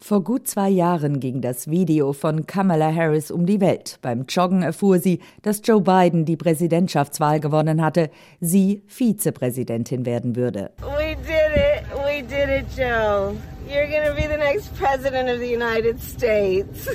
Vor gut 2 Jahren ging das Video von Kamala Harris um die Welt. Beim Joggen erfuhr sie, dass Joe Biden die Präsidentschaftswahl gewonnen hatte, sie Vizepräsidentin werden würde. We did it, Joe. You're gonna be the next president of the United States.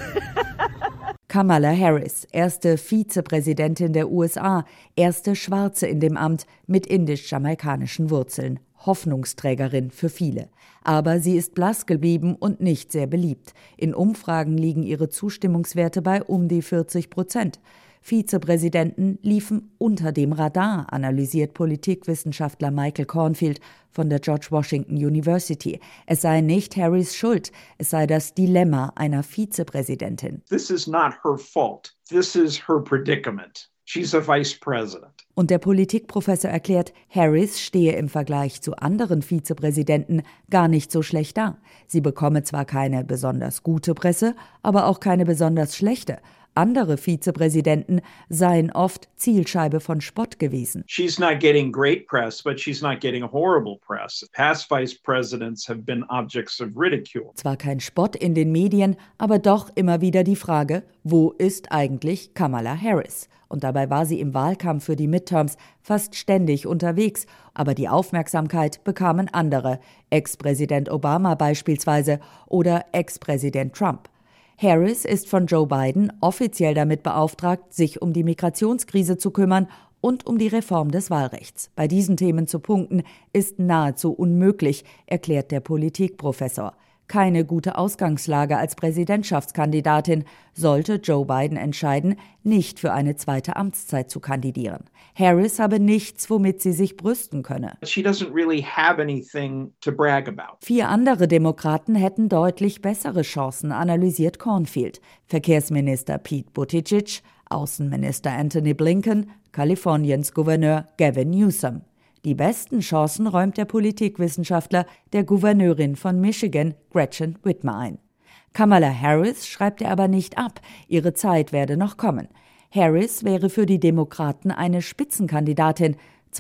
Kamala Harris, erste Vizepräsidentin der USA, erste Schwarze in dem Amt mit indisch-jamaikanischen Wurzeln. Hoffnungsträgerin für viele. Aber sie ist blass geblieben und nicht sehr beliebt. In Umfragen liegen ihre Zustimmungswerte bei um die 40%. Vizepräsidenten liefen unter dem Radar, analysiert Politikwissenschaftler Michael Cornfield von der George Washington University. Es sei nicht Harris' Schuld, es sei das Dilemma einer Vizepräsidentin. This is not her fault. This is her predicament. She's a vice president. Und der Politikprofessor erklärt, Harris stehe im Vergleich zu anderen Vizepräsidenten gar nicht so schlecht da. Sie bekomme zwar keine besonders gute Presse, aber auch keine besonders schlechte. Andere Vizepräsidenten seien oft Zielscheibe von Spott gewesen. She's not getting great press, but she's not getting horrible press. Past vice presidents have been objects of ridicule. Zwar kein Spott in den Medien, aber doch immer wieder die Frage, wo ist eigentlich Kamala Harris? Und dabei war sie im Wahlkampf für die Midterms fast ständig unterwegs. Aber die Aufmerksamkeit bekamen andere, Ex-Präsident Obama beispielsweise oder Ex-Präsident Trump. Harris ist von Joe Biden offiziell damit beauftragt, sich um die Migrationskrise zu kümmern und um die Reform des Wahlrechts. Bei diesen Themen zu punkten, ist nahezu unmöglich, erklärt der Politikprofessor. Keine gute Ausgangslage als Präsidentschaftskandidatin, sollte Joe Biden entscheiden, nicht für eine zweite Amtszeit zu kandidieren. Harris habe nichts, womit sie sich brüsten könne. She doesn't really have anything to brag about. 4 andere Demokraten hätten deutlich bessere Chancen, analysiert Cornfield. Verkehrsminister Pete Buttigieg, Außenminister Antony Blinken, Kaliforniens Gouverneur Gavin Newsom. Die besten Chancen räumt der Politikwissenschaftler der Gouverneurin von Michigan, Gretchen Whitmer, ein. Kamala Harris schreibt er aber nicht ab, ihre Zeit werde noch kommen. Harris wäre für die Demokraten eine Spitzenkandidatin,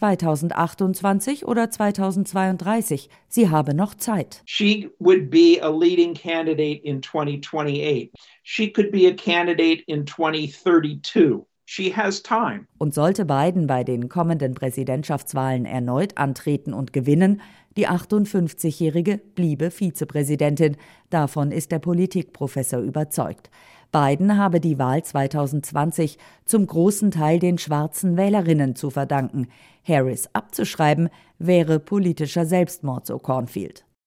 2028 oder 2032. Sie habe noch Zeit. She would be a leading candidate in 2028. She could be a candidate in 2032. She has time. Und sollte Biden bei den kommenden Präsidentschaftswahlen erneut antreten und gewinnen, die 58-Jährige bliebe Vizepräsidentin. Davon ist der Politikprofessor überzeugt. Biden habe die Wahl 2020 zum großen Teil den schwarzen Wählerinnen zu verdanken. Harris abzuschreiben wäre politischer Selbstmord, so Cornfield.